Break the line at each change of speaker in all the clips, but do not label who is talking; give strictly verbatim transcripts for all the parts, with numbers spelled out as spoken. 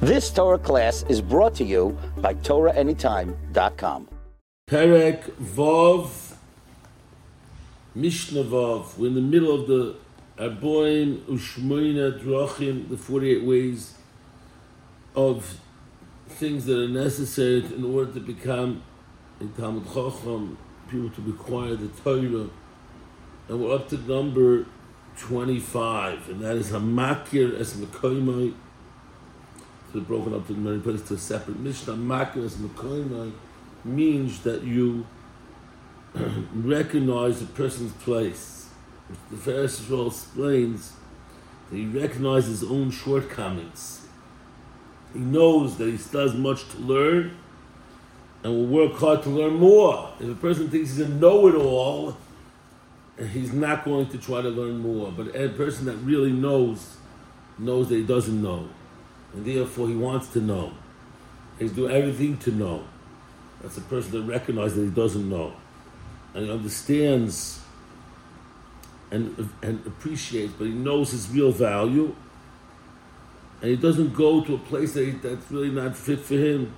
This Torah class is brought to you by Torah Anytime dot com.
Perek Vav, Mishnah Vav. We're in the middle of the Arboim Ushmoina Drachim, the forty-eight ways of things that are necessary in order to become a Talmud Chacham, people to acquire the Torah. And we're up to number twenty-five, and that is Hamakir es Mekoimai. So broken up to many places to a separate Mishnah. Hamakir es Mekoimai means that you recognize a person's place. The Pharisee Yisrael explains that he recognizes his own shortcomings. He knows that he still has much to learn and will work hard to learn more. If a person thinks he's a know-it-all, he's not going to try to learn more. But a person that really knows, knows that he doesn't know. And therefore he wants to know. He's doing everything to know. That's a person that recognizes that he doesn't know. And he understands and, and appreciates, but he knows his real value. And he doesn't go to a place that he, that's really not fit for him.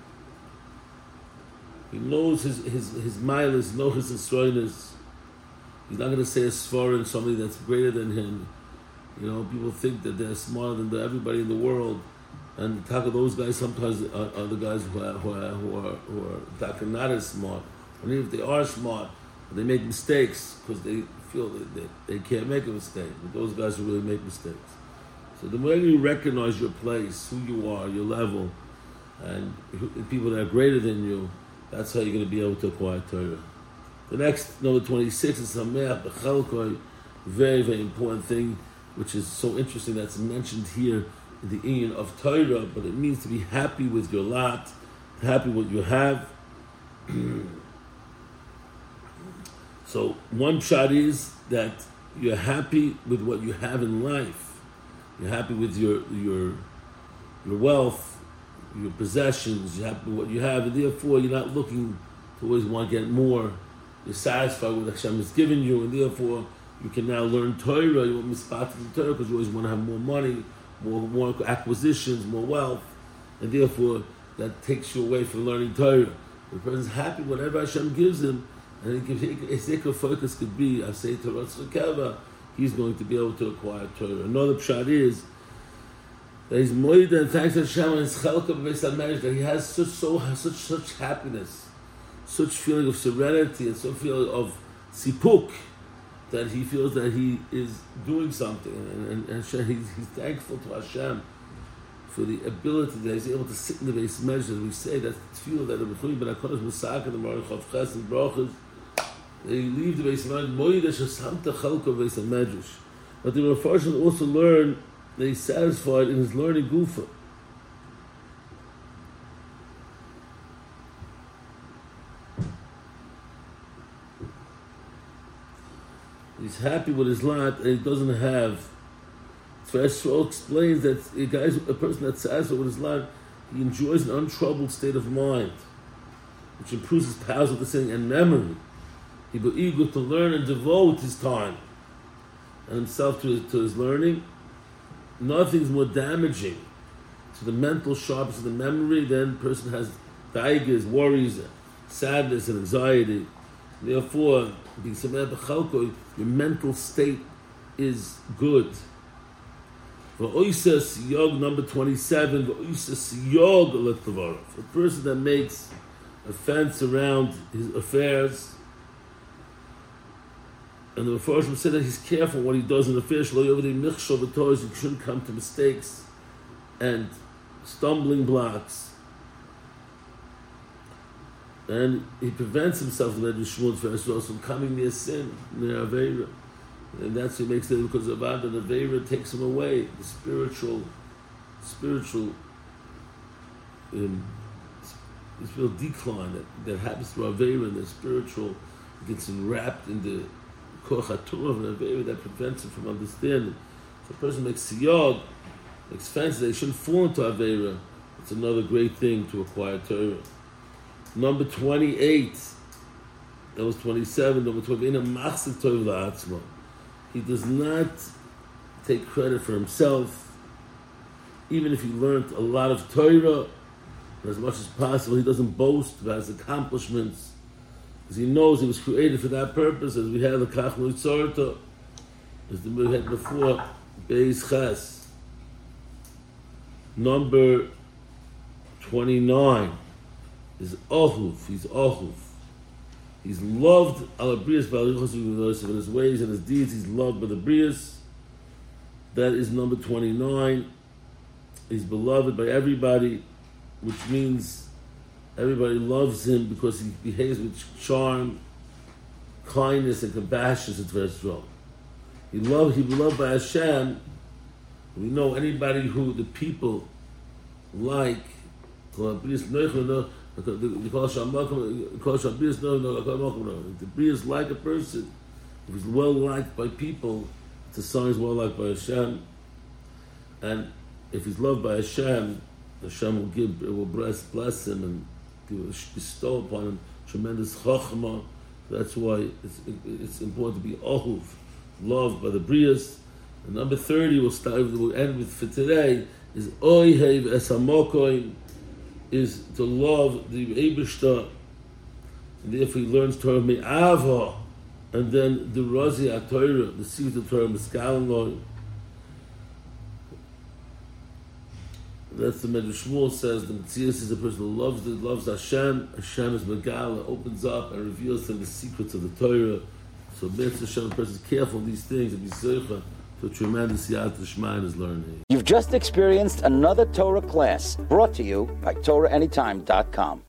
He knows his his his miles, knows his asroinus. He's not going to say a svara in somebody that's greater than him. You know, people think that they're smarter than the, everybody in the world. And the talk of those guys sometimes are, are the guys who are who are who are, who are talking not as smart. And even if they are smart, they make mistakes because they feel that they, they can't make a mistake. But those guys who really make mistakes. So the way you recognize your place, who you are, your level, and who, the people that are greater than you, that's how you're going to be able to acquire Torah. The next, number twenty-six, is Sameach B'Chalkoi, very, very important thing, which is so interesting that's mentioned here in the Inyan of Torah, but it means to be happy with your lot, happy with what you have. So one shot is that you're happy with what you have in life. You're happy with your your your wealth, your possessions, you're happy with what you have, and therefore you're not looking to always want to get more. You're satisfied with what Hashem has given you, and therefore you can now learn Torah. You want mispat in Torah because you always want to have more money, more more acquisitions, more wealth, and therefore that takes you away from learning Torah. The person's happy whatever Hashem gives him, and his ikar focus could be, I say Torah Tzvakeva, he's going to be able to acquire Torah. Another pshat is that he's moida and thanks to Hashem and his chelka b'beis HaMedrash that he has such so such such happiness, such feeling of serenity and such feeling of sipuk, that he feels that he is doing something, and, and, and Hashem, he's, he's thankful to Hashem for the ability that he's able to sit in the Beis Medrash. We say that feel that the B'chuli Ben HaKodesh Musaka, the Marich of Ches and Brachas, they leave the Beis Medrash, Moida Shesamta Chalka Beis HaMedrash. But the Mepharshim also learn that he's satisfied in his learning gufa. He's happy with his lot, and he doesn't have. Tzvei explains that a, guy, a person that's satisfied with his lot, he enjoys an untroubled state of mind, which improves his powers of listening and memory. He will be eager to learn and devote his time and himself to his, to his learning. Nothing's more damaging to the mental sharpness of the memory than a person has daigas, worries, sadness, and anxiety. Therefore, being Sameach B'Chalkoi, your mental state is good. V'oisa siyog, number twenty-seven, v'oisa siyog l'tavara. A person that makes a fence around his affairs, and the Mepharshim said that he's careful what he does in affairs. Shlo yovdei michshol v'toros, he shouldn't come to mistakes and stumbling blocks. And he prevents himself, the Shmuel first from coming near sin, near Aveira. And that's what makes it, because of that, the Aveira takes him away. The spiritual, spiritual, um, spiritual decline that, that happens through Aveira, and the spiritual gets enwrapped in the Koch HaTorah of an Aveira that prevents him from understanding. If a person makes siyog, makes fences, they shouldn't fall into Aveira. It's another great thing to acquire Torah. Number twenty-eight, that was twenty-seven, number twenty-eight, he does not take credit for himself. even if he learned a lot of Torah, as much as possible, he doesn't boast about his accomplishments, because he knows he was created for that purpose, as we had the Kach Moitzorta, as we had before, Beis Ches. Number twenty-nine is Ohuv. He's Ohuv. He's loved al Brias in his ways and his deeds. He's loved by the Brias. That is number twenty-nine. He's beloved by everybody, which means everybody loves him because he behaves with charm, kindness, and compassion to Tversro. He loved, he beloved by Hashem. We know anybody who the people like, the Brias like a person. If he's well liked by people, it's a sign he's well liked by Hashem. And if he's loved by Hashem, Hashem will give, will bless, bless him and give, bestow upon him tremendous chachma. That's why it's, it's important to be ohuv, loved by the Brias. And number thirty, we'll start. We'll end with for today. Is oihev esamokoim, is to love the Eibishter, and therefore he learns Torah me'ava, and then the Razi HaTorah, the secret of Torah Miskalan. That's the Medrash Shmuel says the Metzias is a person who loves the, loves Hashem. Hashem is Megala, opens up and reveals to him the secrets of the Torah. So Mitzvah Hashem, the person is careful of these things and be zeicha to a tremendous Yad L'Shma in his learning.
You've just experienced another Torah class brought to you by Torah Anytime dot com.